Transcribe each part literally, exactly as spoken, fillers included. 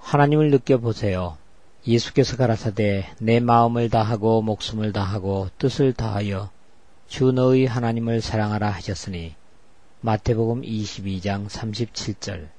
하나님을 느껴보세요. 예수께서 가라사대 내 마음을 다하고 목숨을 다하고 뜻을 다하여 주 너의 하나님을 사랑하라 하셨으니 마태복음 이십이 장 삼십칠 절.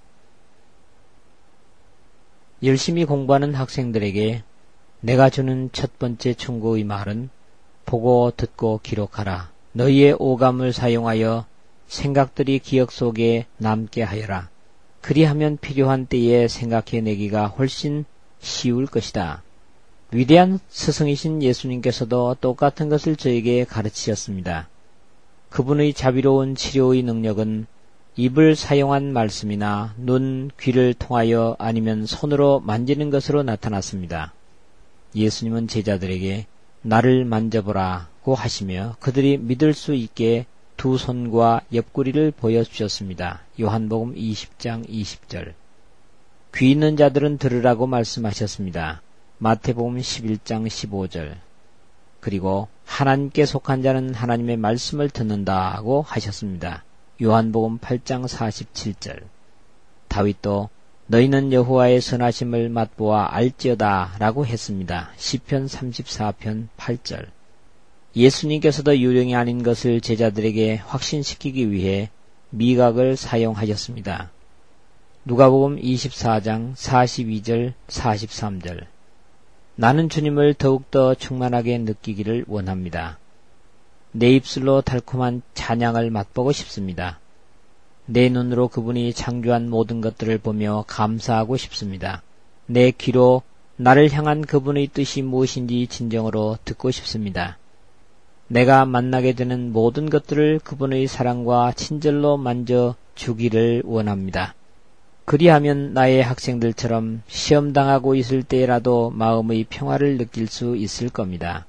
열심히 공부하는 학생들에게 내가 주는 첫 번째 충고의 말은 보고 듣고 기록하라. 너희의 오감을 사용하여 생각들이 기억 속에 남게 하여라. 그리하면 필요한 때에 생각해내기가 훨씬 쉬울 것이다. 위대한 스승이신 예수님께서도 똑같은 것을 저에게 가르치셨습니다. 그분의 자비로운 치료의 능력은 입을 사용한 말씀이나 눈, 귀를 통하여 아니면 손으로 만지는 것으로 나타났습니다. 예수님은 제자들에게 나를 만져보라고 하시며 그들이 믿을 수 있게 두 손과 옆구리를 보여주셨습니다. 요한복음 이십 장 이십 절. 귀 있는 자들은 들으라고 말씀하셨습니다. 마태복음 십일 장 십오 절. 그리고 하나님께 속한 자는 하나님의 말씀을 듣는다고 하셨습니다. 요한복음 팔 장 사십칠 절. 다윗도 너희는 여호와의 선하심을 맛보아 알지어다 라고 했습니다. 시편 삼십사 편 팔 절. 예수님께서도 유령이 아닌 것을 제자들에게 확신시키기 위해 미각을 사용하셨습니다. 누가복음 이십사 장 사십이 절 사십삼 절. 나는 주님을 더욱더 충만하게 느끼기를 원합니다. 내 입술로 달콤한 찬양을 맛보고 싶습니다. 내 눈으로 그분이 창조한 모든 것들을 보며 감사하고 싶습니다. 내 귀로 나를 향한 그분의 뜻이 무엇인지 진정으로 듣고 싶습니다. 내가 만나게 되는 모든 것들을 그분의 사랑과 친절로 만져 주기를 원합니다. 그리하면 나의 학생들처럼 시험당하고 있을 때라도 마음의 평화를 느낄 수 있을 겁니다.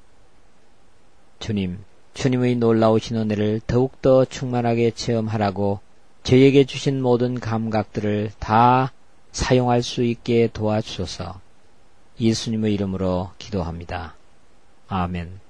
주님, 주님의 놀라우신 은혜를 더욱더 충만하게 체험하라고 저에게 주신 모든 감각들을 다 사용할 수 있게 도와주소서. 예수님의 이름으로 기도합니다. 아멘.